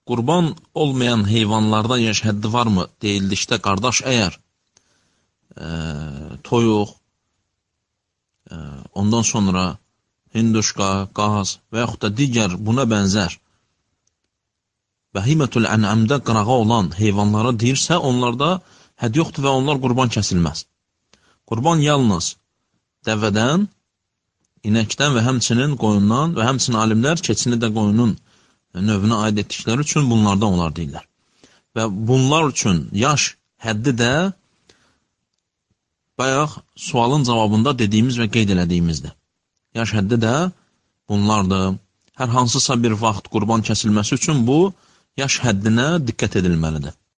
qurban olmayan heyvanlarda yaş həddi varmı deyildikdə, qardaş, əgər toyuq, ondan sonra hinduşka, qaz və yaxud da digər buna bənzər bəhimətül ənəmdə qırağa olan heyvanlara deyirsə, onlarda hədd yoxdur və onlar qurban kəsilməz. Qurban yalnız dəvədən, inəkdən və həmçinin qoyundan və həmçinin alimlər keçini də qoyunun növünə aid etdikləri üçün bunlardan onlar deyirlər. Və bunlar üçün yaş həddi də bayaq sualın cavabında dediyimiz və qeyd elədiyimizdir. Yaş həddi də bunlardır. Hər hansısa bir vaxt qurban kəsilməsi üçün bu yaş həddinə diqqət edilməlidir.